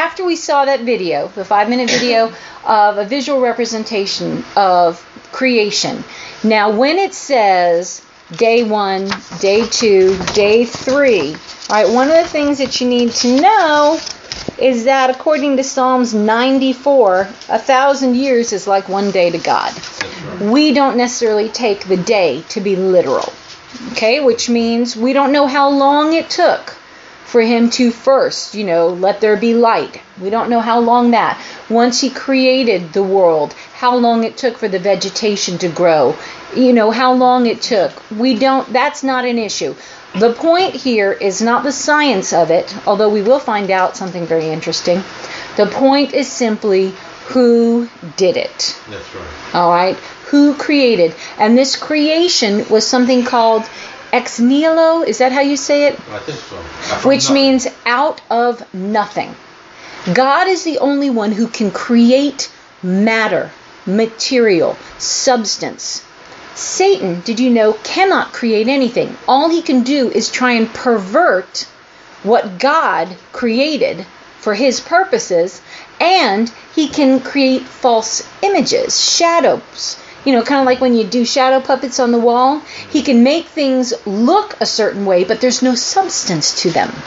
after we saw that video, the 5-minute video of a visual representation of creation, now when it says day 1, day 2, day 3, all right, one of the things that you need to know is that according to Psalms 94, 1,000 years is like one day to God. We don't necessarily take the day to be literal, okay, which means we don't know how long it took for him to first, let there be light. We don't know how long that. Once he created the world, how long it took for the vegetation to grow, how long it took. That's not an issue. The point here is not the science of it, although we will find out something very interesting. The point is simply who did it. That's right. All right? Who created. And this creation was something called ex nihilo. Is that how you say it? I think so. Which means out of nothing. God is the only one who can create matter, material, substance. Satan, did you know, cannot create anything. All he can do is try and pervert what God created for his purposes, and he can create false images, shadows. Kind of like when you do shadow puppets on the wall. He can make things look a certain way, but there's no substance to them.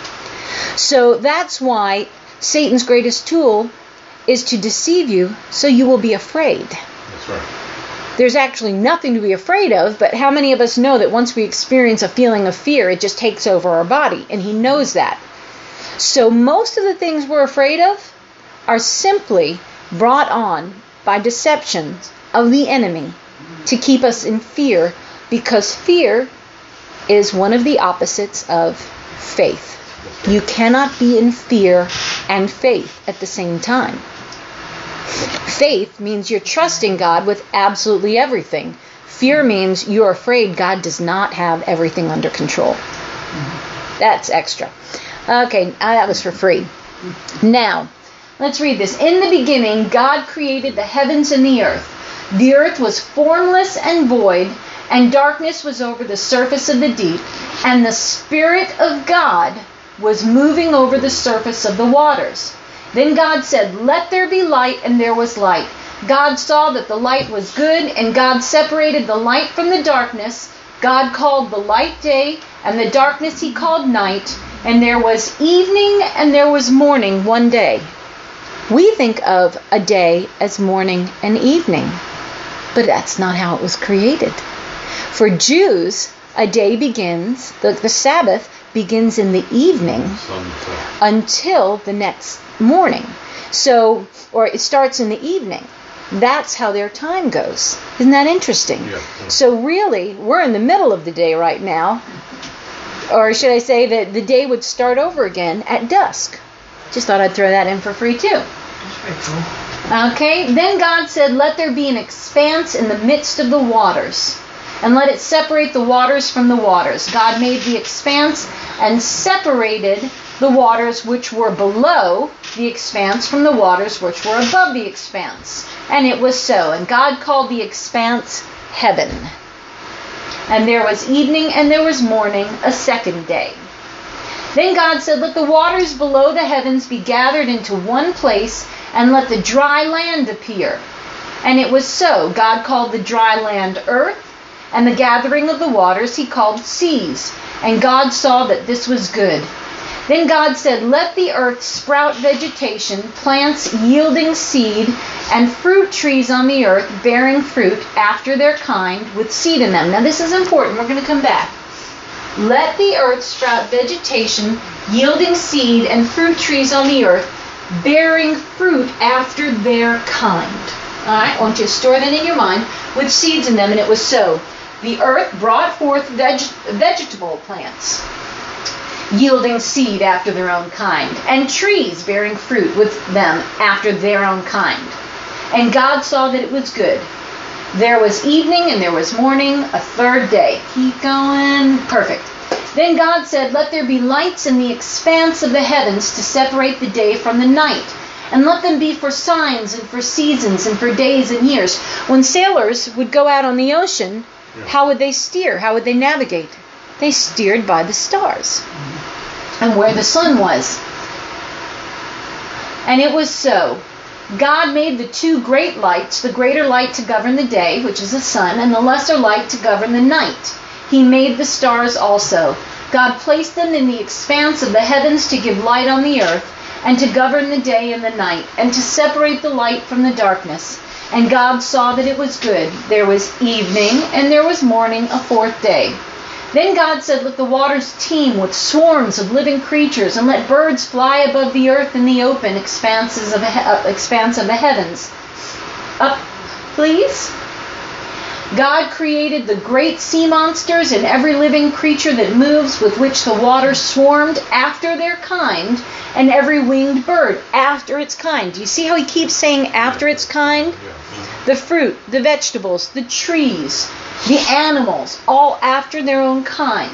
So that's why Satan's greatest tool is to deceive you so you will be afraid. That's right. There's actually nothing to be afraid of, but how many of us know that once we experience a feeling of fear, it just takes over our body, and he knows that. So most of the things we're afraid of are simply brought on by deceptions of the enemy to keep us in fear, because fear is one of the opposites of faith. You cannot be in fear and faith at the same time. Faith means you're trusting God with absolutely everything. Fear means you're afraid God does not have everything under control. That's extra. Okay, that was for free. Now, let's read this. In the beginning, God created the heavens and the earth. The earth was formless and void, and darkness was over the surface of the deep, and the Spirit of God was moving over the surface of the waters. Then God said, "Let there be light," and there was light. God saw that the light was good, and God separated the light from the darkness. God called the light day, and the darkness he called night. And there was evening and there was morning one day. We think of a day as morning and evening, but that's not how it was created. For Jews, a day begins, the Sabbath begins in the evening until the next morning. Or it starts in the evening. That's how their time goes. Isn't that interesting? Yeah. So really, we're in the middle of the day right now. Or should I say that the day would start over again at dusk. Just thought I'd throw that in for free too. That's pretty cool. Okay, then God said, "Let there be an expanse in the midst of the waters, and let it separate the waters from the waters." God made the expanse and separated the waters which were below the expanse from the waters which were above the expanse. And it was so. And God called the expanse heaven. And there was evening and there was morning, a second day. Then God said, "Let the waters below the heavens be gathered into one place, and let the dry land appear." And it was so. God called the dry land earth, and the gathering of the waters he called seas. And God saw that this was good. Then God said, "Let the earth sprout vegetation, plants yielding seed, and fruit trees on the earth bearing fruit after their kind with seed in them." Now this is important. We're going to come back. Let the earth sprout vegetation, yielding seed, and fruit trees on the earth bearing fruit after their kind. All right, I want you to store that in your mind with seeds in them. And it was so. The earth brought forth vegetable plants, yielding seed after their own kind, and trees bearing fruit with them after their own kind. And God saw that it was good. There was evening and there was morning, a third day. Keep going. Perfect. Then God said, "Let there be lights in the expanse of the heavens to separate the day from the night, and let them be for signs and for seasons and for days and years." When sailors would go out on the ocean, how would they steer? How would they navigate? They steered by the stars and where the sun was. And it was so. God made the two great lights, the greater light to govern the day, which is the sun, and the lesser light to govern the night. He made the stars also. God placed them in the expanse of the heavens to give light on the earth, and to govern the day and the night, and to separate the light from the darkness. And God saw that it was good. There was evening, and there was morning, a fourth day. Then God said, let the waters teem with swarms of living creatures, and let birds fly above the earth in the open expanse of the heavens. Up, please. God created the great sea monsters and every living creature that moves, with which the waters swarmed after their kind, and every winged bird after its kind. Do you see how he keeps saying after its kind? The fruit, the vegetables, the trees, the animals, all after their own kind.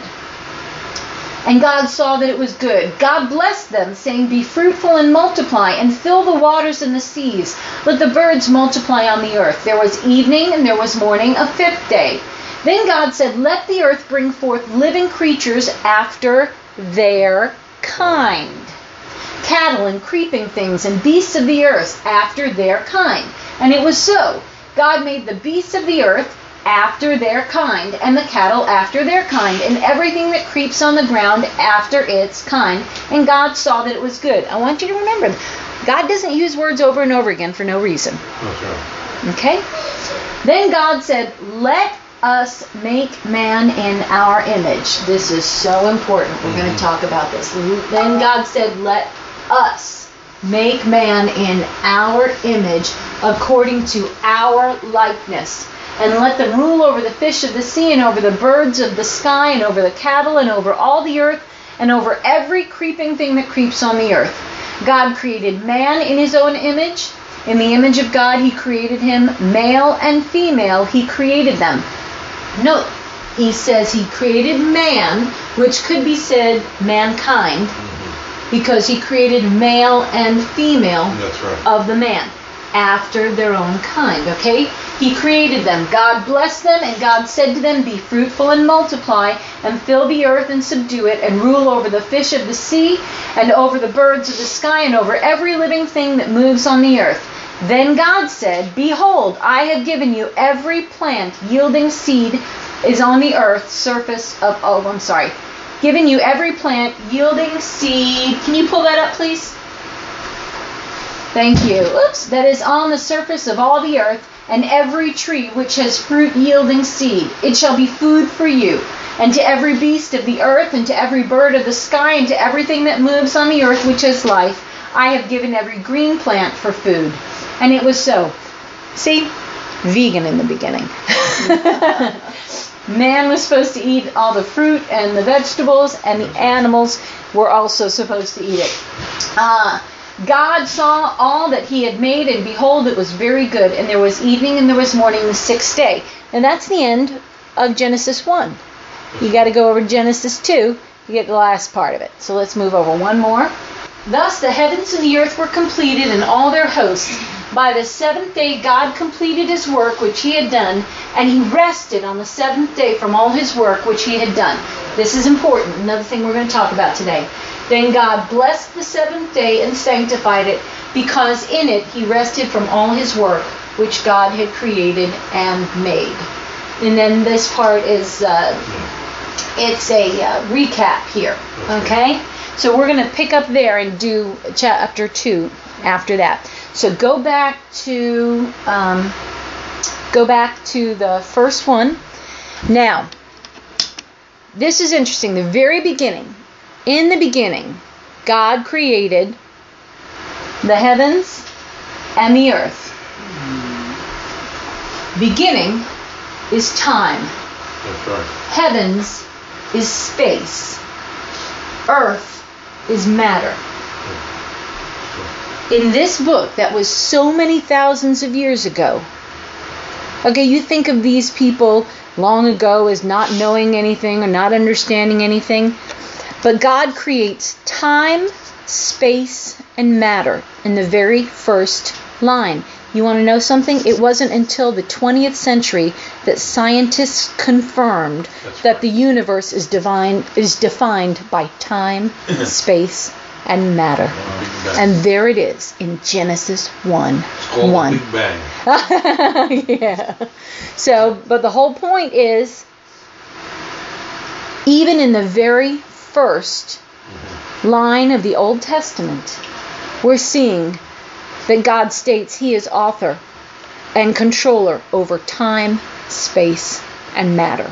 And God saw that it was good. God blessed them, saying, be fruitful and multiply, and fill the waters and the seas. Let the birds multiply on the earth. There was evening, and there was morning, a fifth day. Then God said, let the earth bring forth living creatures after their kind. Cattle and creeping things and beasts of the earth after their kind. And it was so. God made the beasts of the earth after their kind, and the cattle after their kind, and everything that creeps on the ground after its kind. And God saw that it was good. I want you to remember, God doesn't use words over and over again for no reason. Okay? Then God said, let us make man in our image. This is so important. We're going to talk about this. Then God said, let us make man in our image, according to our likeness. And let them rule over the fish of the sea, and over the birds of the sky, and over the cattle, and over all the earth, and over every creeping thing that creeps on the earth. God created man in his own image. In the image of God he created him, male and female he created them. Note, he says he created man, which could be said mankind, because he created male and female of the man after their own kind. Okay? He created them. God blessed them, and God said to them, be fruitful and multiply, and fill the earth and subdue it, and rule over the fish of the sea, and over the birds of the sky, and over every living thing that moves on the earth. Then God said, behold, I have given you every plant yielding seed is on the earth's surface of, given you every plant yielding seed. Can you pull that up, please? Thank you. Oops. That is on the surface of all the earth, and every tree which has fruit yielding seed. It shall be food for you. And to every beast of the earth, and to every bird of the sky, and to everything that moves on the earth which has life, I have given every green plant for food. And it was so. See? Vegan in the beginning. Man was supposed to eat all the fruit and the vegetables, and the animals were also supposed to eat it. God saw all that he had made, and behold, it was very good. And there was evening, and there was morning, the sixth day. And that's the end of Genesis 1. You got to go over to Genesis 2. You get the last part of it. So let's move over one more. Thus the heavens and the earth were completed, and all their hosts. By the seventh day God completed his work which he had done, and he rested on the seventh day from all his work which he had done. This is important. Another thing we're going to talk about today. Then God blessed the seventh day and sanctified it, because in it he rested from all his work which God had created and made. And then this part is it's a recap here. Okay? So we're going to pick up there and do chapter 2 after that. So go back to the first one. Now, this is interesting. The very beginning. In the beginning, God created the heavens and the earth. Beginning is time. That's right. Heavens is space. Earth is matter. In this book that was so many thousands of years ago, okay, you think of these people long ago as not knowing anything or not understanding anything, but God creates time, space, and matter in the very first line. You want to know something? It wasn't until the 20th century that scientists confirmed that the universe is defined by time, space, and matter. And there it is in Genesis 1. It's called 1. the Big Bang. Yeah. So, but the whole point is, even in the very first line of the Old Testament, we're seeing that God states He is author and controller over time, space, and matter.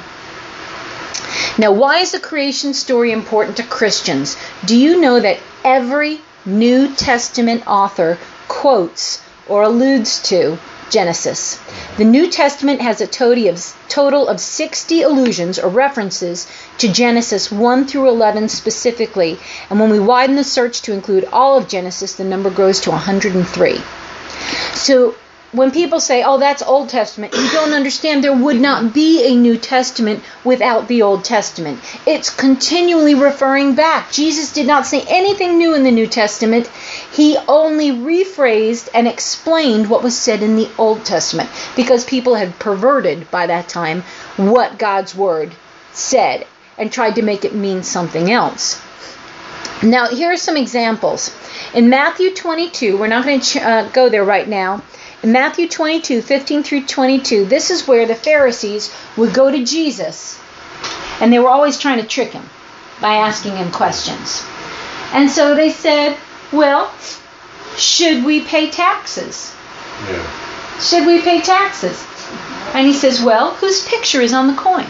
Now, why is the creation story important to Christians? Do you know that every New Testament author quotes or alludes to Genesis? The New Testament has a total of 60 allusions or references to Genesis 1 through 11 specifically. And when we widen the search to include all of Genesis, the number grows to 103. So when people say, oh, that's Old Testament, you don't understand. There would not be a New Testament without the Old Testament. It's continually referring back. Jesus did not say anything new in the New Testament. He only rephrased and explained what was said in the Old Testament, because people had perverted by that time what God's Word said and tried to make it mean something else. Now, here are some examples. In Matthew 22, we're not going to go there right now. In Matthew 22, 15 through 22, this is where the Pharisees would go to Jesus, and they were always trying to trick Him by asking Him questions. And so they said, well, should we pay taxes? Yeah. Should we pay taxes? And He says, well, whose picture is on the coin?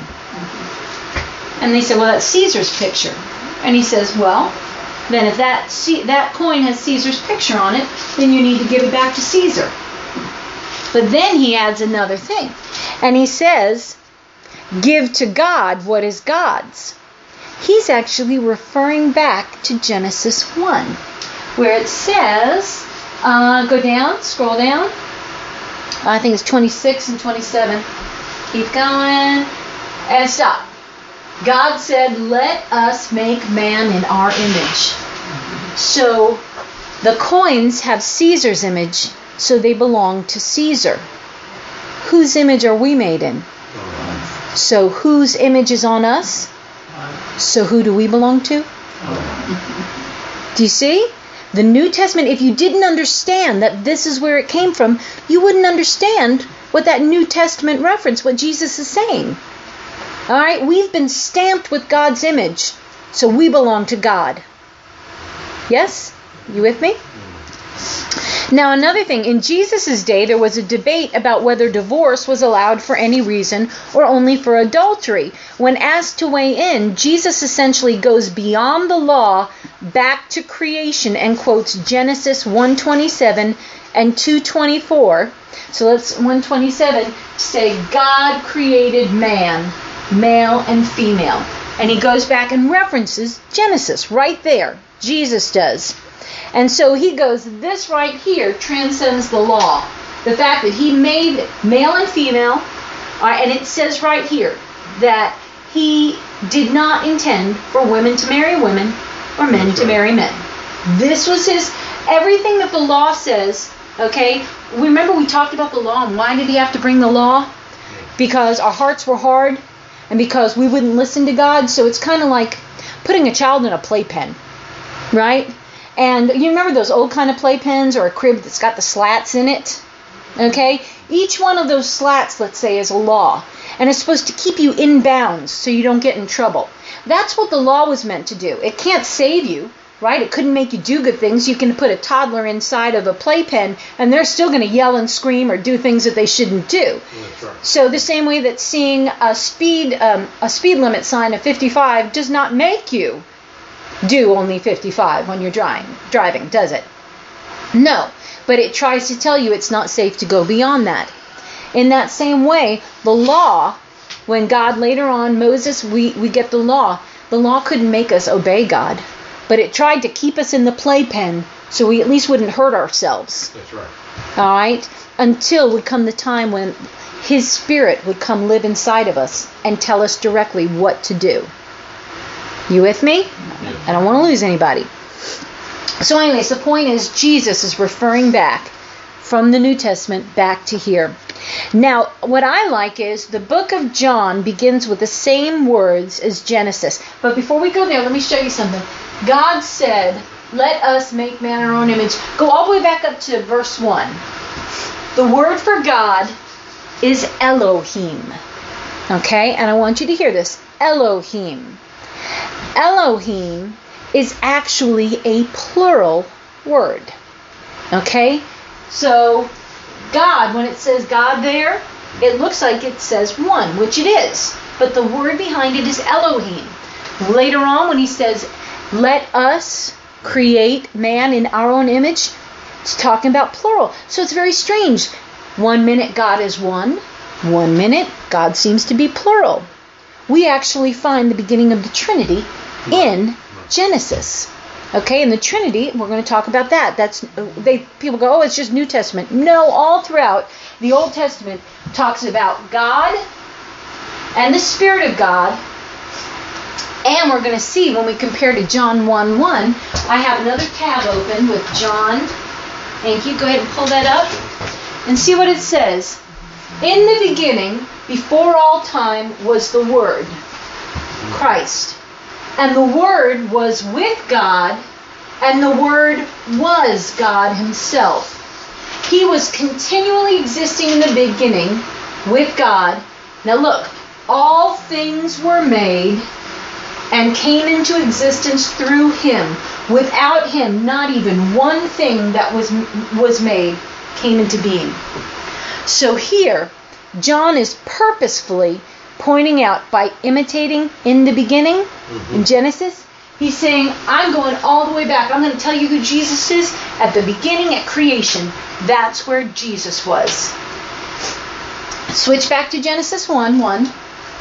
And they said, well, that's Caesar's picture. And He says, well, then if that coin has Caesar's picture on it, then you need to give it back to Caesar. But then He adds another thing. And He says, give to God what is God's. He's actually referring back to Genesis 1, where it says, go down, scroll down. I think it's 26 and 27. Keep going. And stop. God said, let us make man in our image. So the coins have Caesar's image, so they belong to Caesar. Whose image are we made in? So whose image is on us? So who do we belong to? Do you see? The New Testament, if you didn't understand that this is where it came from, you wouldn't understand what that New Testament reference, what Jesus is saying. All right, we've been stamped with God's image, so we belong to God. Yes? You with me? Now, another thing, in Jesus' day, there was a debate about whether divorce was allowed for any reason or only for adultery. When asked to weigh in, Jesus essentially goes beyond the law back to creation and quotes Genesis 1:27 and 2:24. So let's 1:27 say, God created man, male and female. And he goes back and references Genesis right there. Jesus does. And so he goes, this right here transcends the law. The fact that He made male and female, and it says right here that He did not intend for women to marry women or men to marry men. This was everything that the law says, okay? Remember we talked about the law, and why did He have to bring the law? Because our hearts were hard and because we wouldn't listen to God. So it's kind of like putting a child in a playpen, right? And you remember those old kind of playpens or a crib that's got the slats in it? Okay? Each one of those slats, let's say, is a law. And it's supposed to keep you in bounds so you don't get in trouble. That's what the law was meant to do. It can't save you, right? It couldn't make you do good things. You can put a toddler inside of a playpen and they're still going to yell and scream or do things that they shouldn't do. That's right. So the same way that seeing a speed limit sign of 55 does not make you do only 55 when you're driving, does it? No, but it tries to tell you it's not safe to go beyond that. In that same way, the law, when God later on, Moses, we get the law couldn't make us obey God, but it tried to keep us in the playpen so we at least wouldn't hurt ourselves. That's right. All right? Until would come the time when His Spirit would come live inside of us and tell us directly what to do. You with me? Yeah. I don't want to lose anybody. So anyways, the point is Jesus is referring back from the New Testament back to here. Now, what I like is the book of John begins with the same words as Genesis. But before we go there, let me show you something. God said, let us make man in our own image. Go all the way back up to verse 1. The word for God is Elohim. Okay, and I want you to hear this. Elohim. Elohim is actually a plural word. Okay, so God, when it says God there, it looks like it says one, which it is. But the word behind it is Elohim. Later on, when he says, let us create man in our own image, it's talking about plural. So it's very strange. 1 minute God is one. 1 minute God seems to be plural. We actually find the beginning of the Trinity in Genesis. Okay, and the Trinity, we're going to talk about that. People go, oh, it's just New Testament. No, all throughout the Old Testament talks about God and the Spirit of God. And we're going to see when we compare to John 1:1, I have another tab open with John. Thank you. Go ahead and pull that up and see what it says. In the beginning, before all time, was the Word, Christ. And the Word was with God, and the Word was God Himself. He was continually existing in the beginning with God. Now look, all things were made and came into existence through Him. Without Him, not even one thing that was made came into being. So here, John is purposefully pointing out, by imitating in the beginning, in Genesis, he's saying, I'm going all the way back. I'm going to tell you who Jesus is. At the beginning, at creation, that's where Jesus was. Switch back to Genesis 1:1.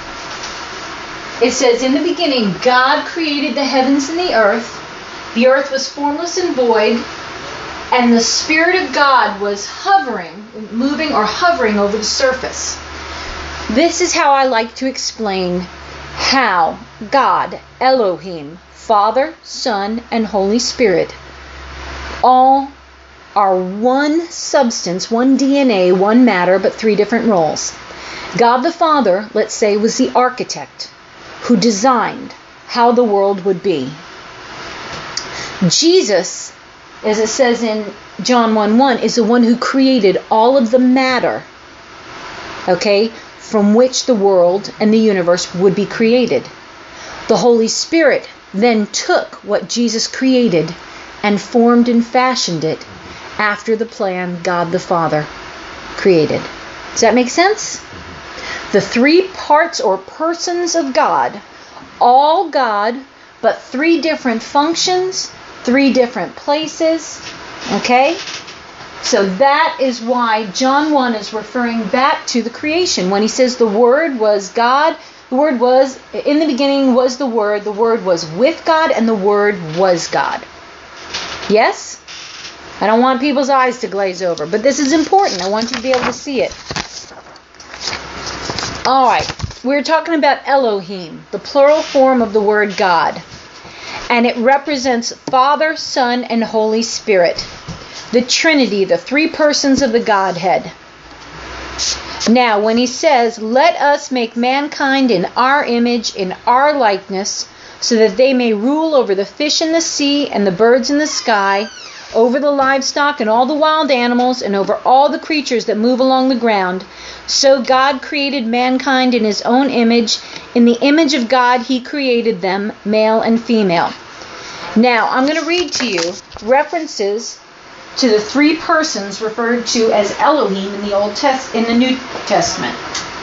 It says, in the beginning, God created the heavens and the earth. The earth was formless and void, and the Spirit of God was moving over the surface. This is how I like to explain how God, Elohim, Father, Son, and Holy Spirit, all are one substance, one DNA, one matter, but three different roles. God the Father, let's say, was the architect who designed how the world would be. Jesus, as it says in John 1:1, is the one who created all of the matter, okay, from which the world and the universe would be created. The Holy Spirit then took what Jesus created and formed and fashioned it after the plan God the Father created. Does that make sense? The three parts or persons of God, all God, but three different functions, three different places. Okay? So that is why John 1 is referring back to the creation. When he says the Word was God, the Word was, in the beginning was the Word was with God, and the Word was God. Yes? I don't want people's eyes to glaze over, but this is important. I want you to be able to see it. Alright, we're talking about Elohim, the plural form of the word God. And it represents Father, Son, and Holy Spirit. The Trinity, the three persons of the Godhead. Now, when he says, let us make mankind in our image, in our likeness, so that they may rule over the fish in the sea and the birds in the sky, over the livestock and all the wild animals, and over all the creatures that move along the ground. So God created mankind in His own image. In the image of God He created them, male and female. Now, I'm going to read to you references to the three persons referred to as Elohim in the New Testament.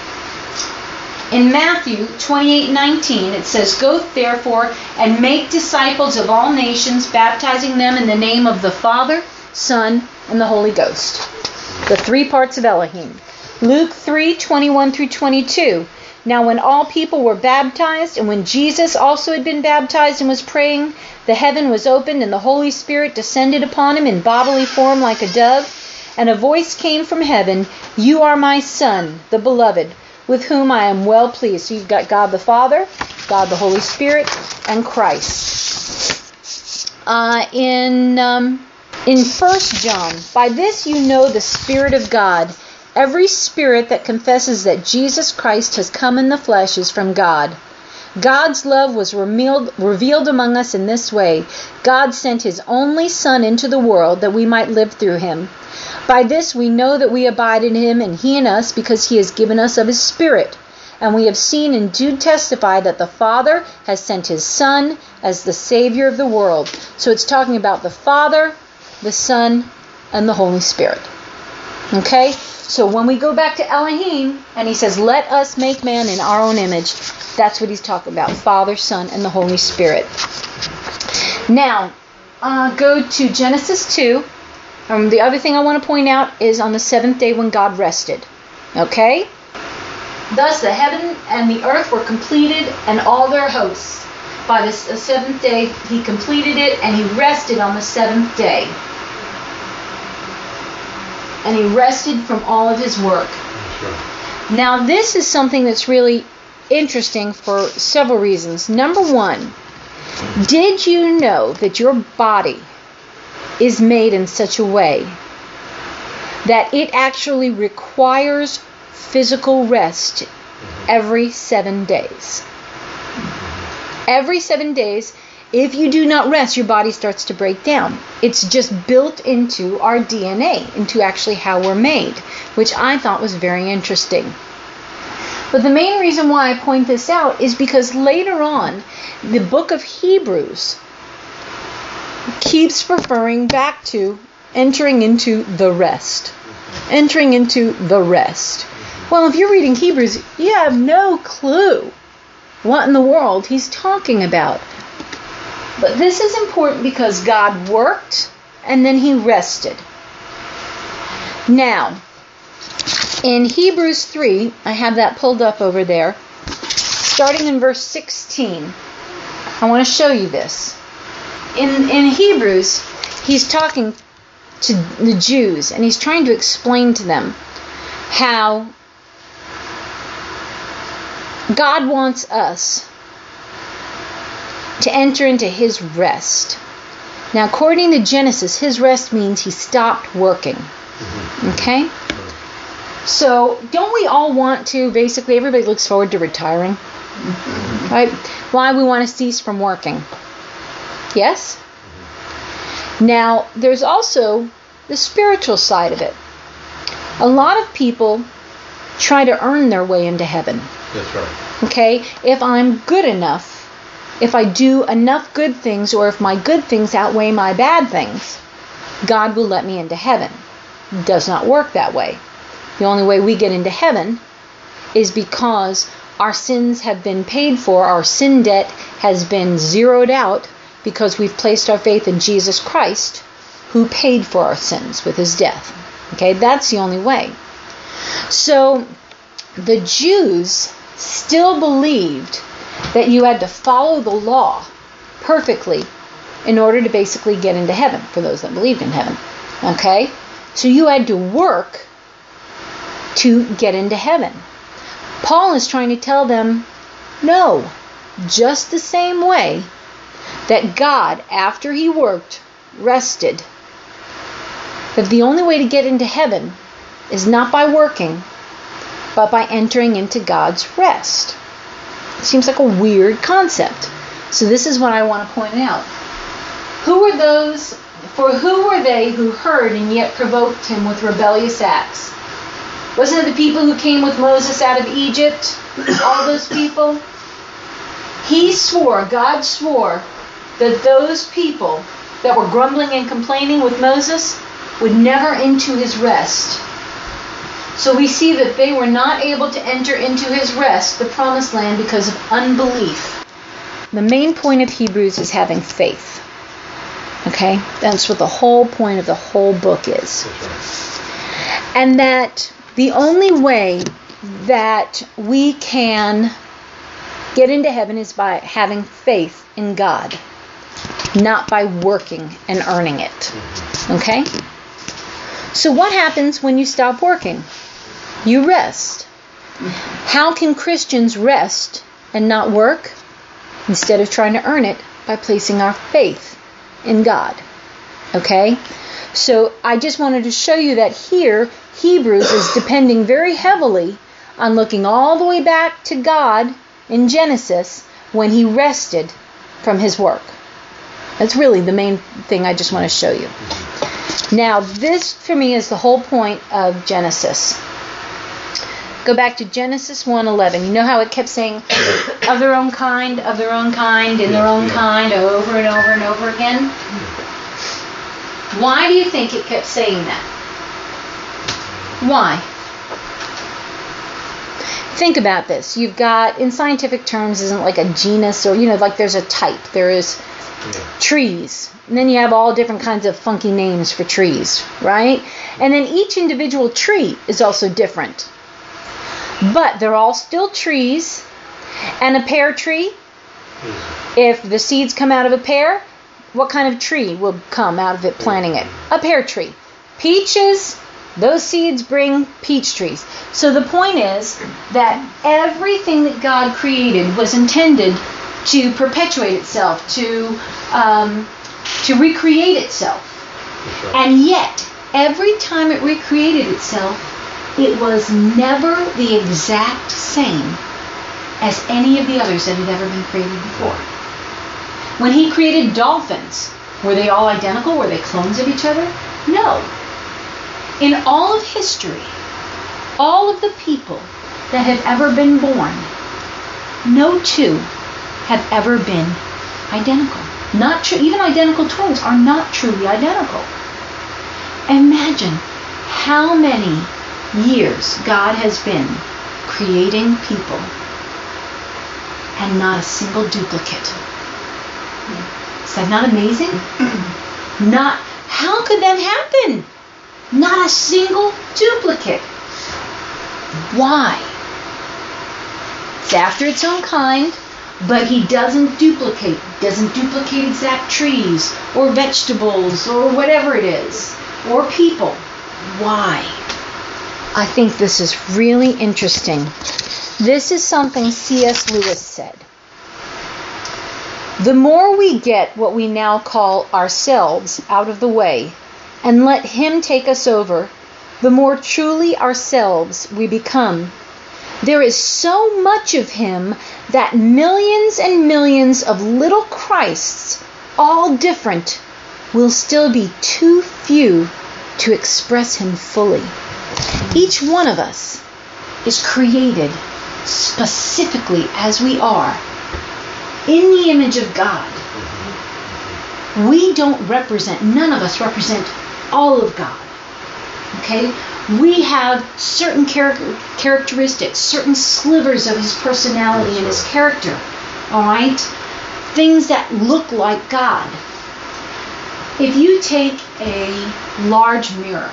In Matthew 28:19, it says, go therefore and make disciples of all nations, baptizing them in the name of the Father, Son, and the Holy Ghost. The three parts of Elohim. Luke 3:21-22. Now when all people were baptized, and when Jesus also had been baptized and was praying, the heaven was opened, and the Holy Spirit descended upon him in bodily form like a dove. And a voice came from heaven, you are my Son, the beloved, with whom I am well pleased. So you've got God the Father, God the Holy Spirit, and Christ. In 1 John, by this you know the Spirit of God. Every spirit that confesses that Jesus Christ has come in the flesh is from God. God's love was revealed among us in this way. God sent His only Son into the world that we might live through Him. By this we know that we abide in Him and He in us, because He has given us of His Spirit. And we have seen and do testify that the Father has sent His Son as the Savior of the world. So it's talking about the Father, the Son, and the Holy Spirit. Okay? So when we go back to Elohim, and He says, let us make man in our own image, that's what He's talking about. Father, Son, and the Holy Spirit. Now, go to Genesis 2. The other thing I want to point out is on the seventh day when God rested. Okay? Thus the heaven and the earth were completed, and all their hosts. By the seventh day He completed it, and He rested on the seventh day. And He rested from all of His work. Sure. Now this is something that's really interesting for several reasons. Number one, did you know that your body is made in such a way that it actually requires physical rest every 7 days? Every 7 days, if you do not rest, your body starts to break down. It's just built into our DNA, into actually how we're made, which I thought was very interesting. But the main reason why I point this out is because later on, the book of Hebrews keeps referring back to entering into the rest. Entering into the rest. Well, if you're reading Hebrews, you have no clue what in the world he's talking about. But this is important because God worked and then He rested. Now, in Hebrews 3, I have that pulled up over there, starting in verse 16. I want to show you this. In Hebrews, he's talking to the Jews, and he's trying to explain to them how God wants us to enter into His rest. Now, according to Genesis, His rest means He stopped working. Okay? So, don't we all want to, basically, everybody looks forward to retiring? Right? Why we want to cease from working? Yes? Now, there's also the spiritual side of it. A lot of people try to earn their way into heaven. That's right. Okay? If I'm good enough, if I do enough good things, or if my good things outweigh my bad things, God will let me into heaven. It does not work that way. The only way we get into heaven is because our sins have been paid for, our sin debt has been zeroed out, because we've placed our faith in Jesus Christ, who paid for our sins with His death. Okay, that's the only way. So, the Jews still believed that you had to follow the law perfectly in order to basically get into heaven, for those that believed in heaven. Okay? So you had to work to get into heaven. Paul is trying to tell them, no, just the same way that God, after He worked, rested, that the only way to get into heaven is not by working, but by entering into God's rest. It seems like a weird concept. So this is what I want to point out. Who were they who heard and yet provoked Him with rebellious acts? Wasn't it the people who came with Moses out of Egypt? All those people? God swore, that those people that were grumbling and complaining with Moses would never enter His rest. So we see that they were not able to enter into His rest, the promised land, because of unbelief. The main point of Hebrews is having faith. Okay? That's what the whole point of the whole book is. And that the only way that we can get into heaven is by having faith in God, not by working and earning it. Okay? So what happens when you stop working? You rest. How can Christians rest and not work? Instead of trying to earn it, by placing our faith in God. Okay? So I just wanted to show you that here, Hebrews is depending very heavily on looking all the way back to God in Genesis when he rested from his work. That's really the main thing I just want to show you. Now, this for me is the whole point of Genesis. Go back to Genesis 1:11. You know how it kept saying, of their own kind, in their own kind, over and over and over again? Why do you think it kept saying that? Why? Think about this. You've got, in scientific terms, isn't like a genus or, like there's a type. There is trees. And then you have all different kinds of funky names for trees, right? And then each individual tree is also different. But they're all still trees. And a pear tree, if the seeds come out of a pear, what kind of tree will come out of it planting it? A pear tree. Peaches, those seeds bring peach trees. So the point is that everything that God created was intended to perpetuate itself, to recreate itself. Sure. And yet, every time it recreated itself, it was never the exact same as any of the others that had ever been created before. When he created dolphins, were they all identical? Were they clones of each other? No. In all of history, all of the people that have ever been born, no two have ever been identical. Not true. Even identical twins are not truly identical. Imagine how many years God has been creating people and not a single duplicate. Is that not amazing? How could that happen? Not a single duplicate. Why? It's after its own kind, but he doesn't duplicate exact trees or vegetables or whatever it is, or people. Why? I think this is really interesting. This is something C.S. Lewis said. The more we get what we now call ourselves out of the way and let him take us over, the more truly ourselves we become. There is so much of him that millions and millions of little Christs, all different, will still be too few to express him fully. Each one of us is created specifically as we are, in the image of God. We don't represent, none of us represent all of God. Okay? We have certain characteristics, certain slivers of his personality and his character. All right? Things that look like God. If you take a large mirror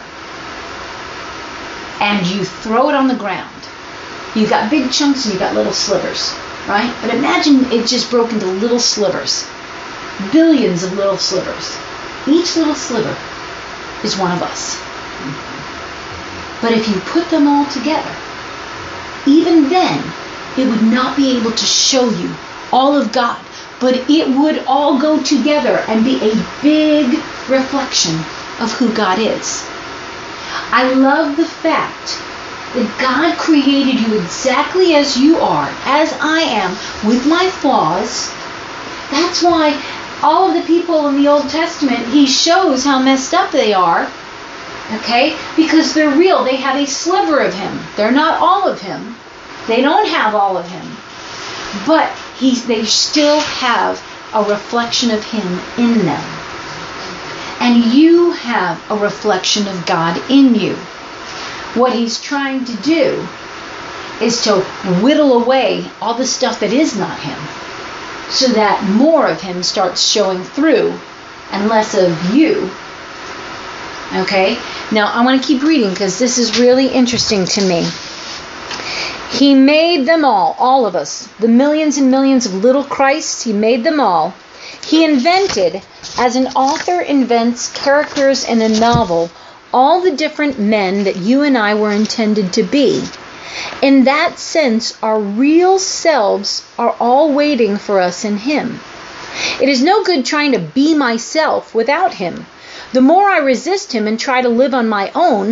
and you throw it on the ground, you've got big chunks and you've got little slivers, right? But imagine it just broke into little slivers. Billions of little slivers. Each little sliver is one of us. But if you put them all together, even then, it would not be able to show you all of God. But it would all go together and be a big reflection of who God is. I love the fact that God created you exactly as you are, as I am, with my flaws. That's why all of the people in the Old Testament, he shows how messed up they are. Okay? Because they're real. They have a sliver of him. They're not all of him. They don't have all of him. But they still have a reflection of him in them. And you have a reflection of God in you. What he's trying to do is to whittle away all the stuff that is not him, so that more of him starts showing through and less of you. Okay? Now, I want to keep reading because this is really interesting to me. He made them all of us, the millions and millions of little Christs, he made them all. He invented, as an author invents characters in a novel, all the different men that you and I were intended to be. In that sense, our real selves are all waiting for us in him. It is no good trying to be myself without him. The more I resist him and try to live on my own,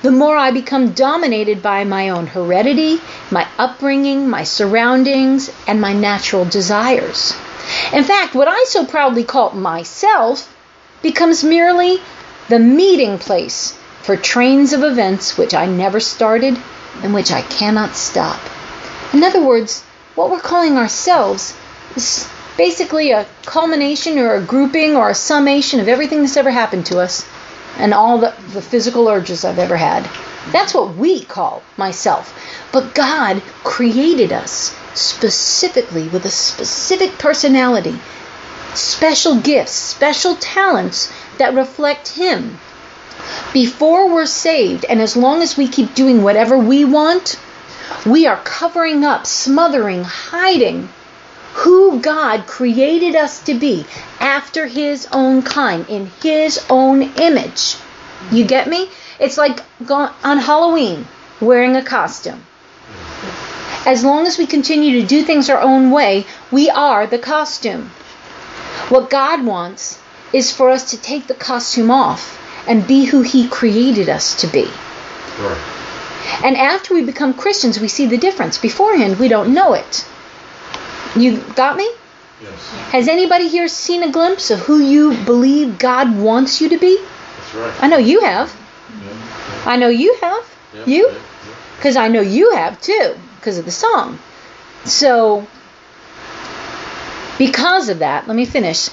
the more I become dominated by my own heredity, my upbringing, my surroundings, and my natural desires. In fact, what I so proudly call myself becomes merely the meeting place for trains of events which I never started and which I cannot stop. In other words, what we're calling ourselves is basically a culmination or a grouping or a summation of everything that's ever happened to us and all the physical urges I've ever had. That's what we call myself. But God created us specifically with a specific personality, special gifts, special talents that reflect Him. Before we're saved, and as long as we keep doing whatever we want, we are covering up, smothering, hiding who God created us to be after His own kind, in His own image. You get me? It's like on Halloween, wearing a costume. As long as we continue to do things our own way, we are the costume. What God wants is for us to take the costume off and be who He created us to be. Right. And after we become Christians, we see the difference. Beforehand, we don't know it. You got me? Yes. Has anybody here seen a glimpse of who you believe God wants you to be? That's right. I know you have. Yeah. I know you have. Yeah. You? Yeah. Because I know you have too, because of the song. So, because of that, let me finish.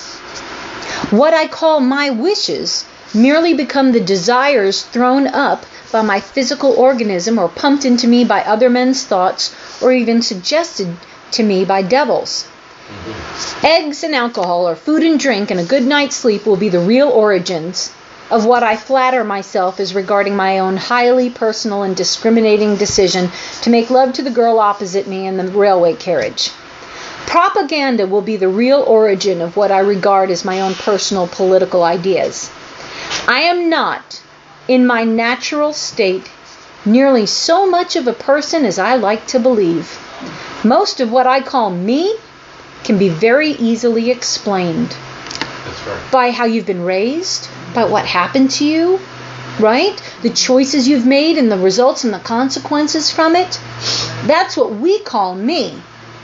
What I call my wishes merely become the desires thrown up by my physical organism or pumped into me by other men's thoughts or even suggested to me by devils. Mm-hmm. Eggs and alcohol or food and drink and a good night's sleep will be the real origins of what I flatter myself is regarding my own highly personal and discriminating decision to make love to the girl opposite me in the railway carriage. Propaganda will be the real origin of what I regard as my own personal political ideas. I am not, in my natural state, nearly so much of a person as I like to believe. Most of what I call me can be very easily explained. That's right. By how you've been raised, by what happened to you, right? The choices you've made and the results and the consequences from it. That's what we call me.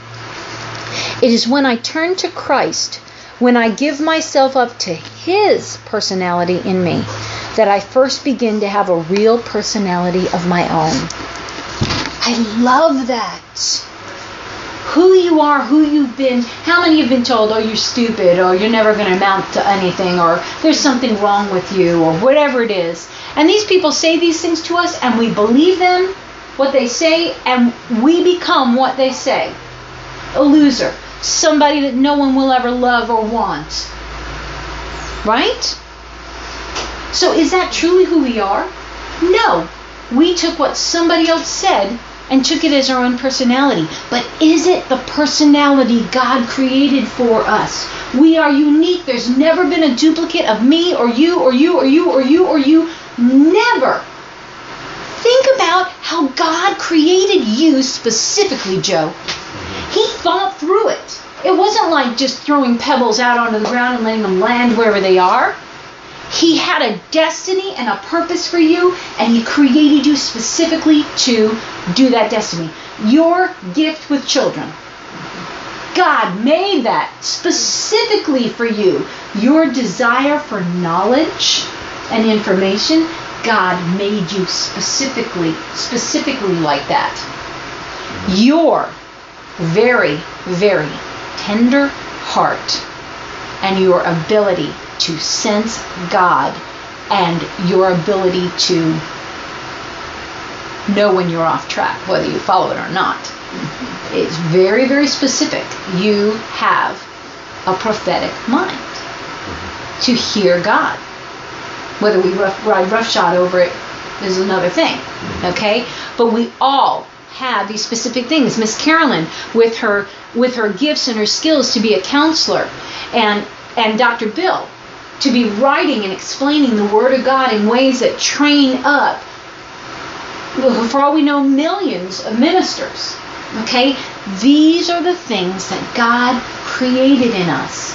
It is when I turn to Christ, when I give myself up to His personality in me, that I first begin to have a real personality of my own. I love that. Who you are, who you've been, how many have been told, oh, you're stupid, or you're never going to amount to anything, or there's something wrong with you, or whatever it is. And these people say these things to us, and we believe them, what they say, and we become what they say. A loser. Somebody that no one will ever love or want. Right? So is that truly who we are? No. We took what somebody else said and took it as our own personality. But is it the personality God created for us? We are unique. There's never been a duplicate of me or you or you or you or you or you. Never. Think about how God created you specifically, Joe. He thought through it. It wasn't like just throwing pebbles out onto the ground and letting them land wherever they are. He had a destiny and a purpose for you, and He created you specifically to do that destiny. Your gift with children. God made that specifically for you. Your desire for knowledge and information, God made you specifically like that. Your very, very tender heart and your ability to sense God and your ability to know when you're off track, whether you follow it or not. It's very, very specific. You have a prophetic mind to hear God. Whether we ride roughshod over it is another thing, okay? But we all have these specific things. Miss Carolyn, with her gifts and her skills to be a counselor, and Dr. Bill, to be writing and explaining the Word of God in ways that train up, for all we know, millions of ministers. Okay? These are the things that God created in us.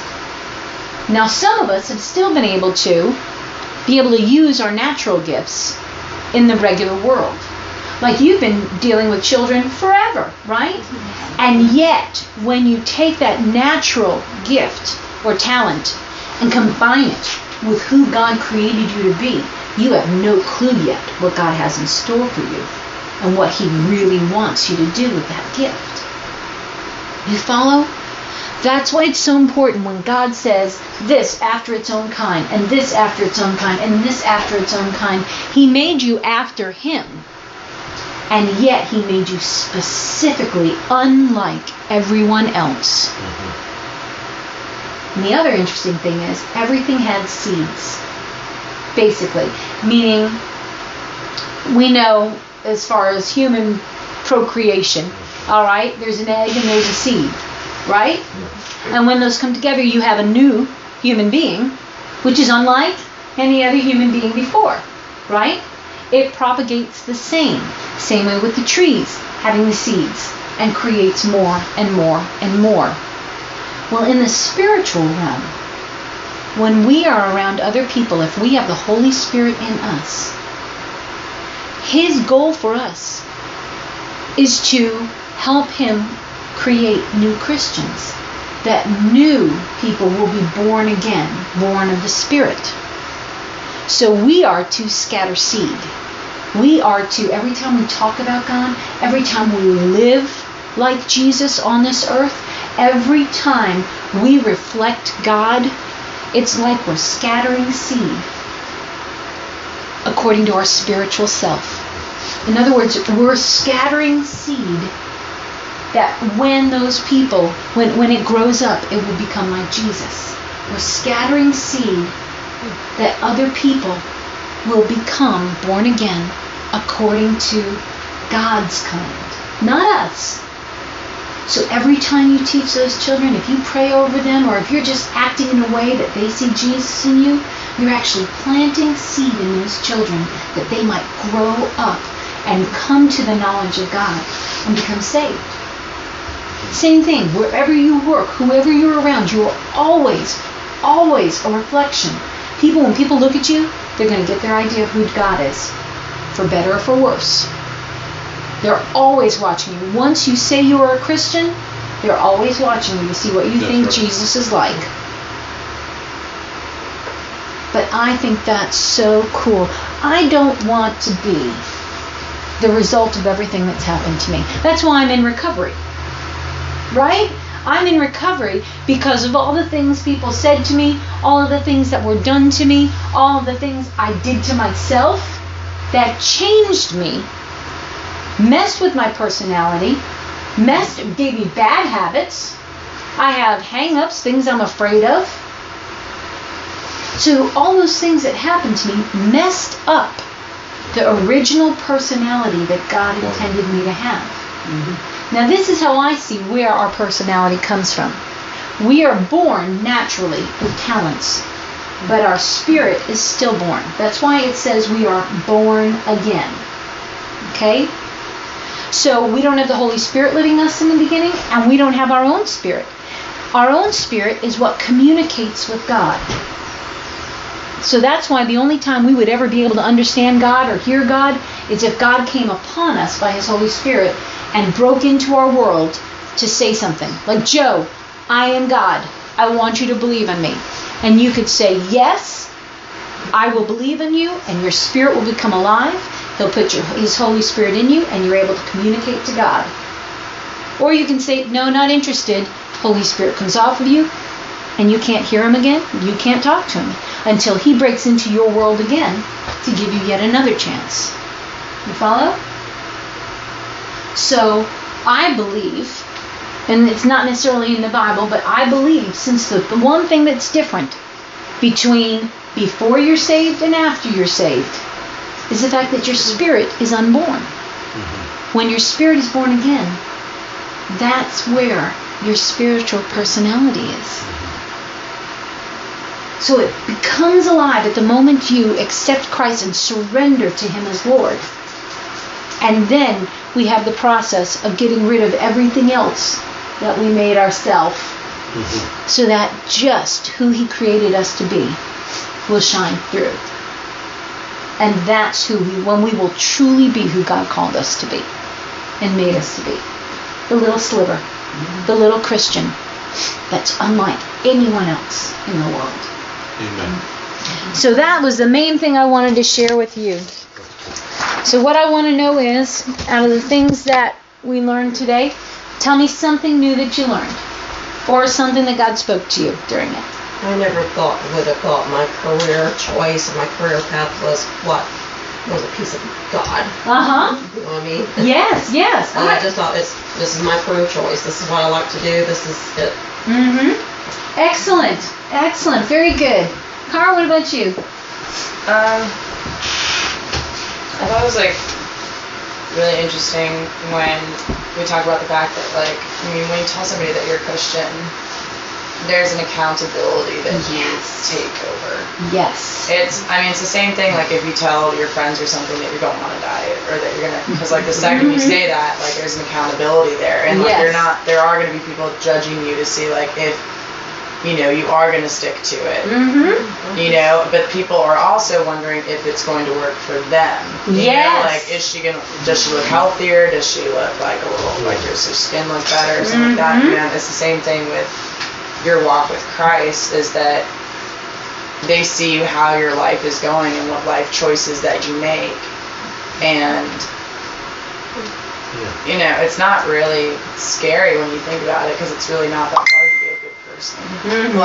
Now, some of us have still been able to use our natural gifts, in the regular world. Like you've been dealing with children forever, right? And yet, when you take that natural gift or talent and combine it with who God created you to be, you have no clue yet what God has in store for you and what He really wants you to do with that gift. You follow? That's why it's so important when God says this after its own kind, and this after its own kind, and this after its own kind. He made you after Him. And yet He made you specifically unlike everyone else. And the other interesting thing is everything had seeds. Basically. Meaning, we know as far as human procreation, alright, there's an egg and there's a seed. Right? And when those come together, you have a new human being, which is unlike any other human being before. Right? It propagates the same. Same way with the trees, having the seeds, and creates more and more and more. Well, in the spiritual realm, when we are around other people, if we have the Holy Spirit in us, His goal for us is to help Him create new Christians. That new people will be born again, born of the Spirit. So we are to scatter seed. We are to, every time we talk about God, every time we live like Jesus on this earth, every time we reflect God, it's like we're scattering seed according to our spiritual self. In other words, we're scattering seed that when those people, when it grows up, it will become like Jesus. We're scattering seed that other people will become born again according to God's kind, not us. So every time you teach those children, if you pray over them, or if you're just acting in a way that they see Jesus in you, you're actually planting seed in those children that they might grow up and come to the knowledge of God and become saved. Same thing, wherever you work, whoever you're around, you are always a reflection. When people look at you, they're going to get their idea of who God is, for better or for worse. They're always watching you. Once you say you are a Christian, they're always watching you to see what you think right. Jesus is like. But I think that's so cool. I don't want to be the result of everything that's happened to me. That's why I'm in recovery. Right? I'm in recovery because of all the things people said to me, all of the things that were done to me, all of the things I did to myself that changed me, messed with my personality, gave me bad habits. I have hang-ups, things I'm afraid of. So all those things that happened to me messed up the original personality that God intended me to have. Mm-hmm. Now this is how I see where our personality comes from. We are born naturally with talents, but our spirit is stillborn. That's why it says we are born again. Okay? So we don't have the Holy Spirit living in us in the beginning, and we don't have our own spirit. Our own spirit is what communicates with God. So that's why the only time we would ever be able to understand God or hear God is if God came upon us by His Holy Spirit and broke into our world to say something. Like, Joe, I am God. I want you to believe in me. And you could say, yes, I will believe in you, and your spirit will become alive. He'll put His Holy Spirit in you, and you're able to communicate to God. Or you can say, no, not interested. Holy Spirit comes off of you, and you can't hear Him again. You can't talk to Him until He breaks into your world again to give you yet another chance. You follow? So I believe, and it's not necessarily in the Bible, but I believe since the one thing that's different between before you're saved and after you're saved is the fact that your spirit is unborn. Mm-hmm. When your spirit is born again, that's where your spiritual personality is. So it becomes alive at the moment you accept Christ and surrender to Him as Lord. And then we have the process of getting rid of everything else that we made ourselves, mm-hmm. so that just who He created us to be will shine through. And that's when we will truly be who God called us to be and made us to be. The little sliver, the little Christian that's unlike anyone else in the world. Amen. So that was the main thing I wanted to share with you. So what I want to know is, out of the things that we learned today, tell me something new that you learned, or something that God spoke to you during it. I never would have thought my career choice and my career path was a piece of God. Uh-huh. You know what I mean? Yes. And I just thought this is my career choice. This is what I like to do. This is it. Mm-hmm. Excellent. Very good. Cara, what about you? I thought it was really interesting when we talk about the fact that when you tell somebody that you're a Christian, there's an accountability that you take over. Yes. It's the same thing if you tell your friends or something that you're going on a diet, or that you're gonna, because the second you say that, there's an accountability there, and there are gonna be people judging you to see if you are going to stick to it. Mm-hmm. But people are also wondering if it's going to work for them. Yes. Does she look healthier? Does she look a little, does her skin look better? Or something like that. It's the same thing with your walk with Christ, is that they see how your life is going and what life choices that you make. And, it's not really scary when you think about it, because it's really not that hard to be a good person. Mm-hmm.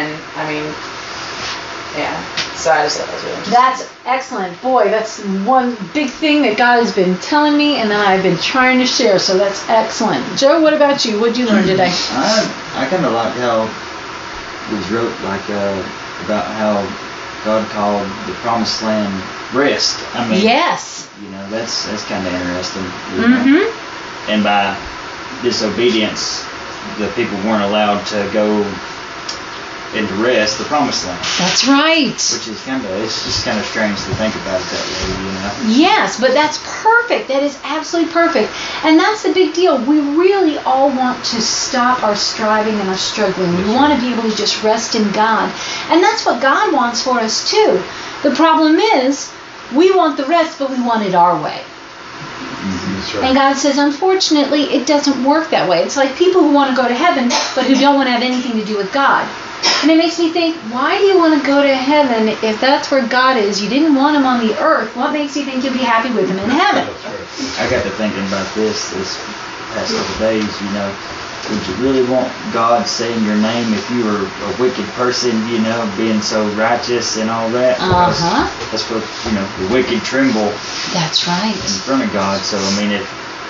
So I just thought that was really interesting. That's excellent. Boy, that's one big thing that God has been telling me, and that I've been trying to share, so that's excellent. Joe, what about you? What did you learn today? I kind of like how it was wrote about how God called the Promised Land rest. Yes. That's kind of interesting. Mm-hmm. And by disobedience, the people weren't allowed to go into rest, the Promised Land. That's right. Which is it's just kind of strange to think about it that way, Yes, but that's perfect. That is absolutely perfect. And that's the big deal. We really all want to stop our striving and our struggling. We want to be able to just rest in God. And that's what God wants for us too. The problem is, we want the rest, but we want it our way. That's right. And God says, unfortunately, it doesn't work that way. It's like people who want to go to heaven, but who don't want to have anything to do with God. And it makes me think, why do you want to go to heaven if that's where God is? You didn't want him on the earth. What makes you think you'll be happy with him in heaven? That's right. I got to thinking about this past couple of days, would you really want God saying your name if you were a wicked person, being so righteous and all that? Uh-huh. That's what, the wicked tremble That's right. in front of God. So, if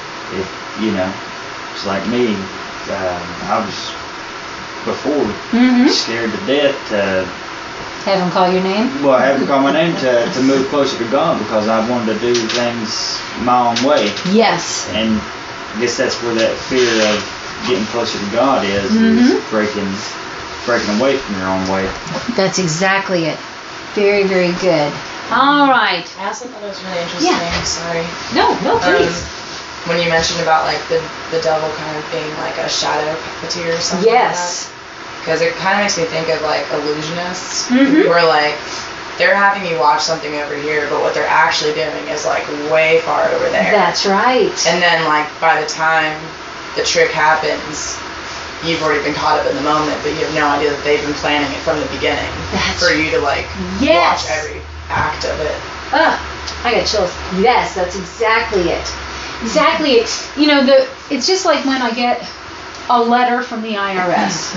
it's like me, I was before scared to death to have him call your name? Well, I haven't called my name to move closer to God, because I wanted to do things my own way. Yes. And I guess that's where that fear of getting closer to God is breaking away from your own way. That's exactly it. Very, very good. All right. I also thought it was really interesting. Yeah. Sorry. No, please. When you mentioned about the devil kind of being a shadow puppeteer or something. Yes. Because it kind of makes me think of illusionists, Mm-hmm. where they're having you watch something over here, but what they're actually doing is way far over there. That's right. And then by the time the trick happens, you've already been caught up in the moment, but you have no idea that they've been planning it from the beginning for you to Yes. watch every act of it. I got chills. Yes, that's exactly it. Exactly. It's just like when I get a letter from the IRS.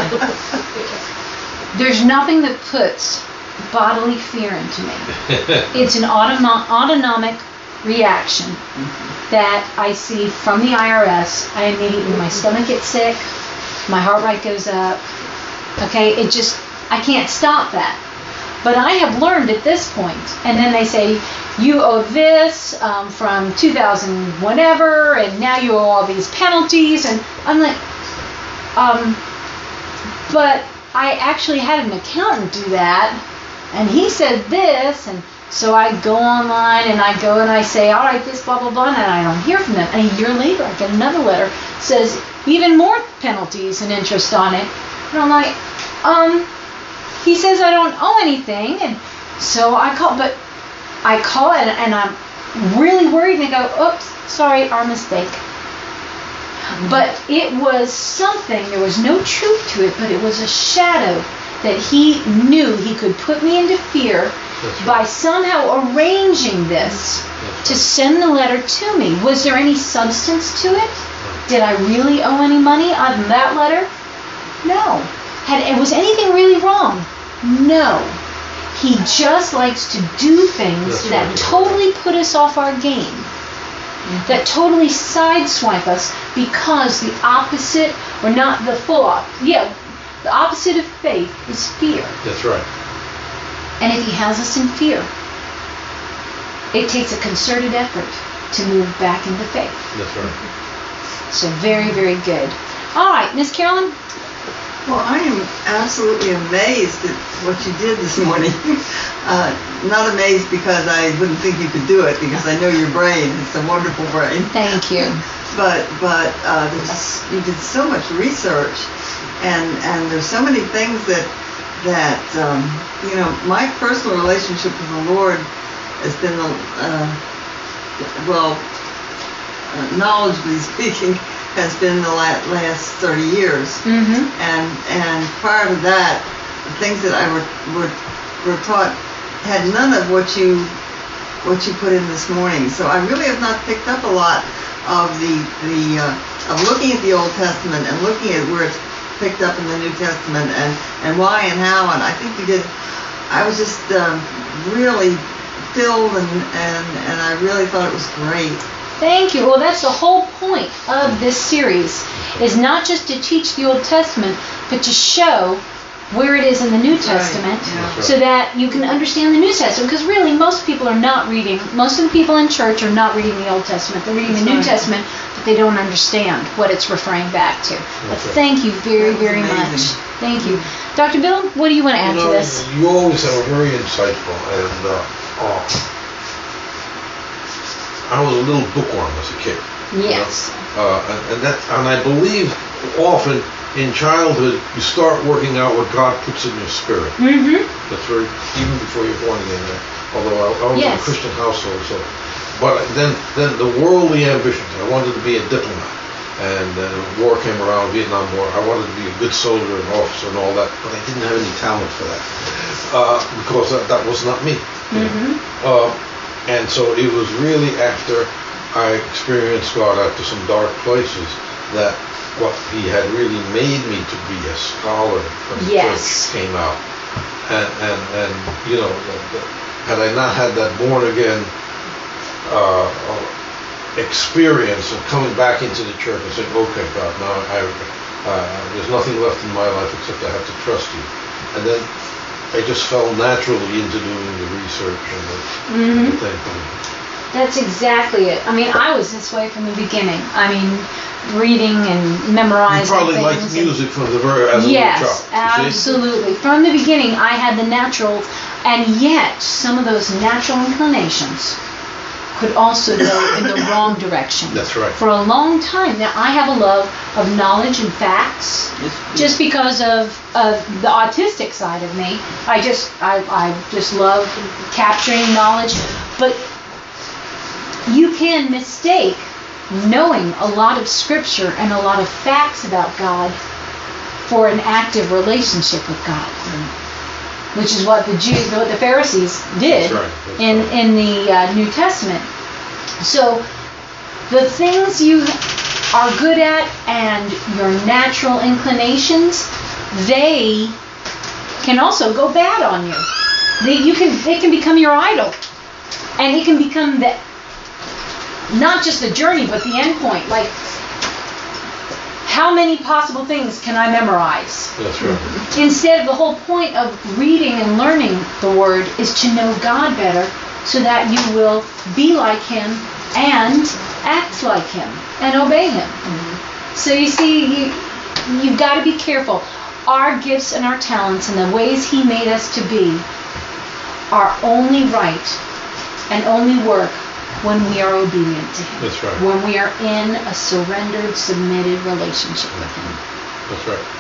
There's nothing that puts bodily fear into me. It's an autonomic reaction that I see from the IRS. I immediately, my stomach gets sick, my heart rate goes up. Okay, I can't stop that. But I have learned at this point, and then they say, you owe this from 2000 whatever, and now you owe all these penalties, and I'm like, but I actually had an accountant do that, and he said this, and so I go online, and I go and I say, all right, this, blah, blah, blah, and I don't hear from them. And a year later, I get another letter, says even more penalties and interest on it. And I'm like, he says I don't owe anything, and so I call, but I call it and I'm really worried, and I go, oops, sorry, our mistake. But it was something, there was no truth to it, but it was a shadow that he knew he could put me into fear by somehow arranging this to send the letter to me. Was there any substance to it? Did I really owe any money on that letter? No. Was anything really wrong? No. He just likes to do things that totally put us off our game, that totally sideswipe us, because the opposite, or not the full opposite, the opposite of faith is fear. That's right. And if he has us in fear, it takes a concerted effort to move back into faith. That's right. So very, very good. All right, Miss Carolyn? Well, I am absolutely amazed at what you did this morning. Not amazed because I wouldn't think you could do it, because I know your brain. It's a wonderful brain. Thank you. But you did so much research, and there's so many things that my personal relationship with the Lord has been knowledgeably speaking, has been the last 30 years. Mm-hmm. And prior to that, the things that I were taught had none of what you put in this morning. So I really have not picked up a lot of of looking at the Old Testament and looking at where it's picked up in the New Testament and why and how. And I think you did. I was just really filled, and I really thought it was great. Thank you. Well, that's the whole point of this series, is not just to teach the Old Testament, but to show where it is in the New Testament, so that you can understand the New Testament. Because really, most people are not reading, most of the people in church are not reading the Old Testament. They're reading the New Testament, but they don't understand what it's referring back to. But thank you very, very much. Thank you. Dr. Bill, what do you want to add to this? You always are very insightful, and I was a little bookworm as a kid. Yes. And I believe often in childhood you start working out what God puts in your spirit. Mm-hmm. That's very, even before you're born again. Although I was in a Christian household, so. But then the worldly ambitions. I wanted to be a diplomat, and war came around, Vietnam War. I wanted to be a good soldier and officer and all that, but I didn't have any talent for that because that was not me. Mm-hmm. And so it was really after I experienced God, after some dark places, that what He had really made me to be a scholar from the church came out. And had I not had that born again experience of coming back into the church and saying, okay, God, now there's nothing left in my life except I have to trust you. And then I just fell naturally into doing the research and the thing. That's exactly it. I mean, I was this way from the beginning. I mean, reading and memorizing. You probably things liked music from the very as a little child. Yes, absolutely. From the beginning, I had the natural, and yet some of those natural inclinations could also go in the wrong direction. That's right. For a long time. Now, I have a love of knowledge and facts, just because of the autistic side of me. I just love capturing knowledge. But you can mistake knowing a lot of scripture and a lot of facts about God for an active relationship with God. Which is what the Pharisees did in the New Testament. So the things you are good at and your natural inclinations, they can also go bad on you. They can become your idol, and it can become not just the journey but the end point. Like, how many possible things can I memorize? That's right. Instead, the whole point of reading and learning the Word is to know God better, so that you will be like Him and act like Him and obey Him. Mm-hmm. So you see, you've got to be careful. Our gifts and our talents and the ways He made us to be are only right and only work when we are obedient to Him. That's right. When we are in a surrendered, submitted relationship with Him. That's right.